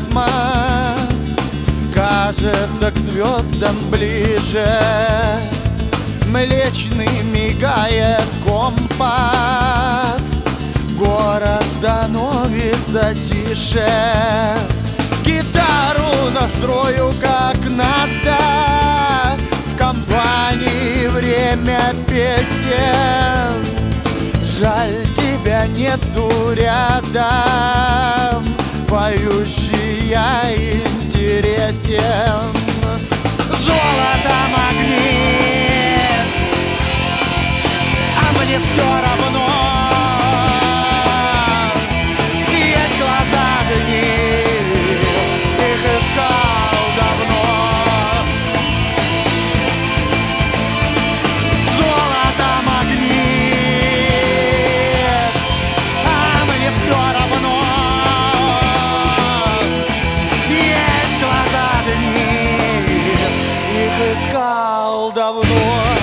космос кажется к звездам ближе. Млечный мигает компас, город становится тише. Гитару настрою как надо, в компании время песен. Жаль, тебя нету рядом, поющий я интересен. Золото магнит, а мне все равно. Есть глаза дни, их искал давно. Золото магнит, а мне все равно. Есть глаза дни, их искал давно.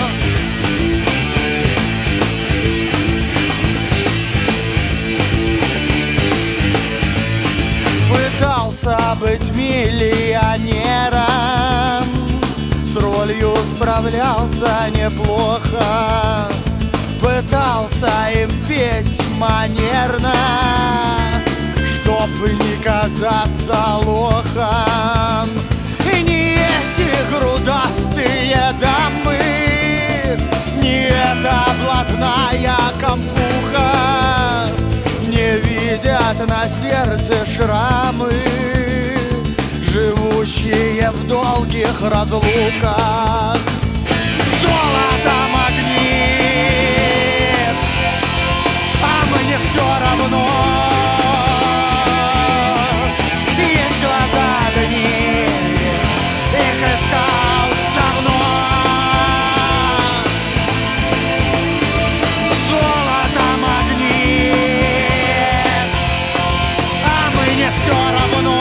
Пытался быть миллионером, с ролью справлялся неплохо. Пытался им петь манерно, чтоб не казаться лохом. И не эти грудастые дамы, не эта блатная компуха не видят на сердце шрамы, живущие в долгих разлуках. Золото магнит, а мне все равно. Есть глаза дни, их искал давно. Золото магнит, а мне все равно.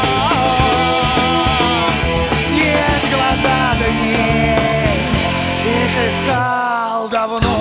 Есть глаза дни, их искал давно.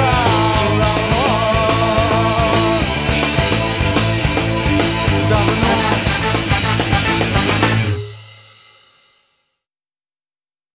Давно